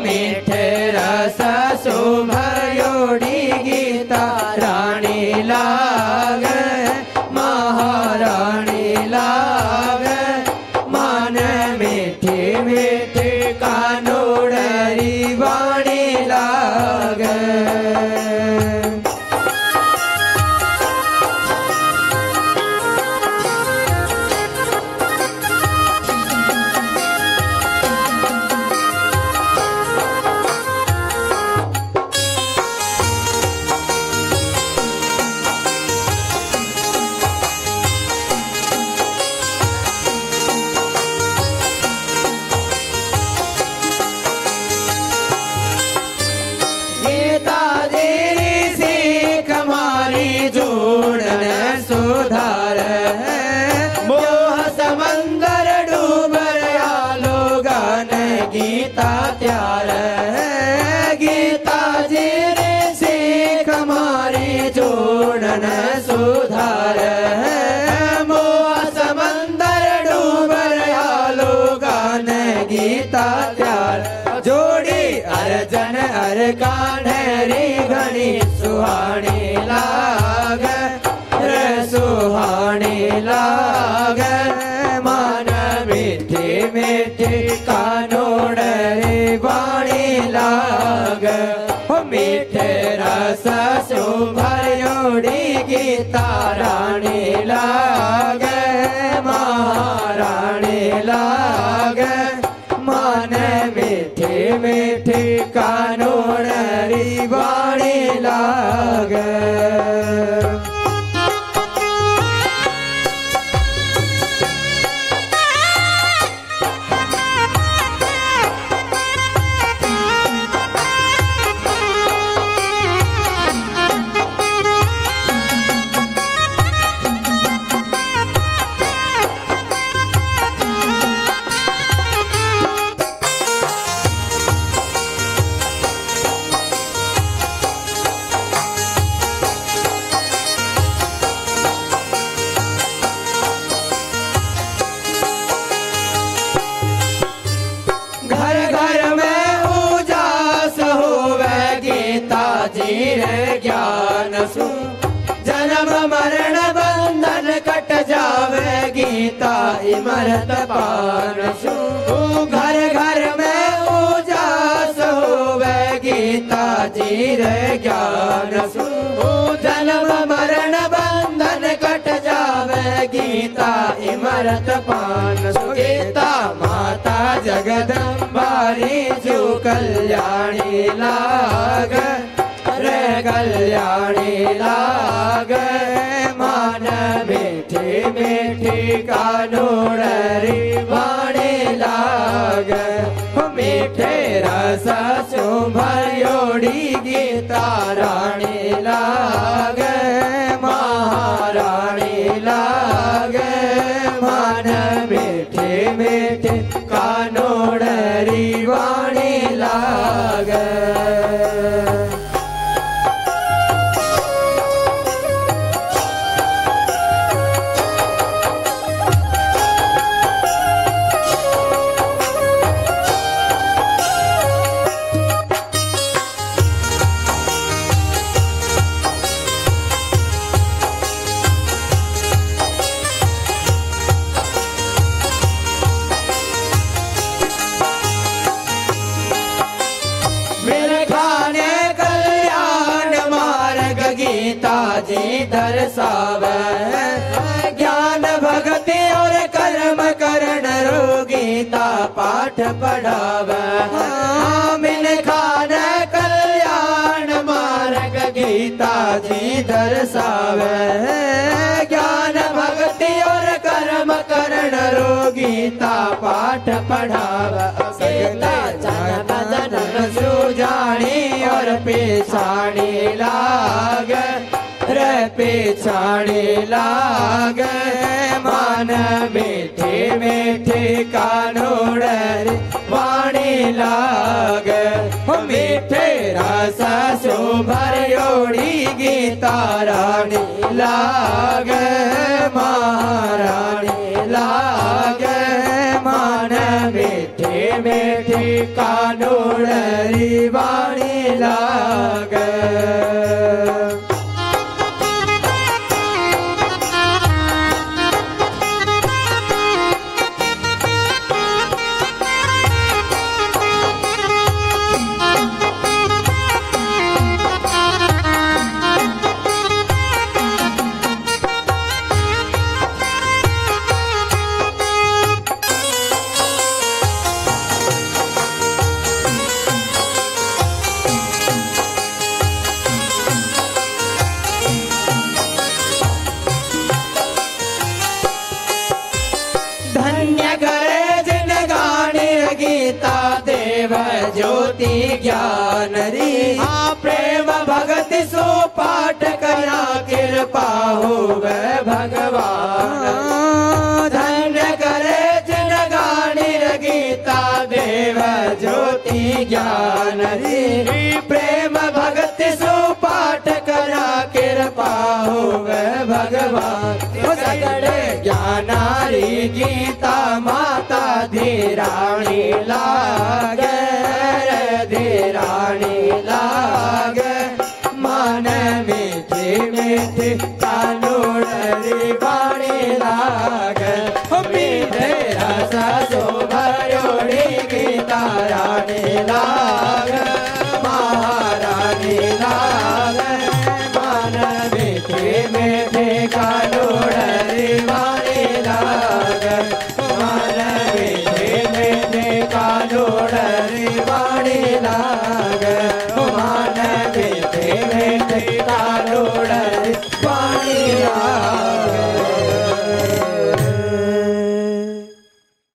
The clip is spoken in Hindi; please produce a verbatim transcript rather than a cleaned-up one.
मीठे रस सुभयोड़ी गीता रानी लागे महारानी लागे मन मीठी मीठी कानूड़री वाणी लागे। गीता त्यार गीता जी रे सीख हमारी जोड़न सुधार मोह समंदर डूबर आलो गान गीता त्यार जोड़ी अर्जन अर कान्हरी घनी सुहानी लाग रे सुहानी लाग मन मीठी मीठी कानूड़री वाणी लाग मीठे रस सुभयोड़ी गीता रानी लाग महारानी लाग मन मीठी मीठी कानूड़री वाणी लाग। ज्ञान सु जन्म मरण बंधन कट जावे गीता इमरत पान सु घर घर में उजास होवे गीता जीर ज्ञान सु जन्म मरण बंधन कट जावे गीता इमरत पान सु गीता माता जगदम्बारी जो कल्याणी लाग रे कल्याणी लाग मन मीठी मीठी कानूड़री वाणी लाग मीठे रस सुभयोड़ी गीता रानी लाग महारानी लाग मन मीठी मीठी कानूड़री वाणी लाग। गीता जी दर्शावे ज्ञान भक्ति और कर्म करण रो गीता पाठ पढ़ावे मिल खान कल्याण मार्ग गीता जी दर्शावे ज्ञान भक्ति और कर्म करण रो गीता पाठ पढ़ावे गीता जन्म जन्म सुजानी और पेछाड़ी लाग रे पेछाड़ी लाग मन मीठी मीठी कानूड़री वाणी लाग मीठे रस सुभयोड़ी गीता रानी लाग महारानी लाग मन मीठी मीठी कानूड़री वाणी लाग ज्योति ज्ञान री प्रेम भगति सो पाठ करा कृपा हो भगवान धन्य करे जिन गानी गीता देव ज्योति ज्ञान री प्रेम भगति सो पाठ करा कृपा हो भगवान सगड़े ज्ञानारी गीता माता धीराणी लागे धीराणी लाग मन मीठी मीठी कानूड़री वाणी लाग मीठे रस सो भरोड़ी गीता रानी लाग महारानी लाग मन मीठी मीठी कानूड़री वाणी लाग मन मीठी मीठी कानूड़री वाणी लाग मान मीठे मीठे कानूड़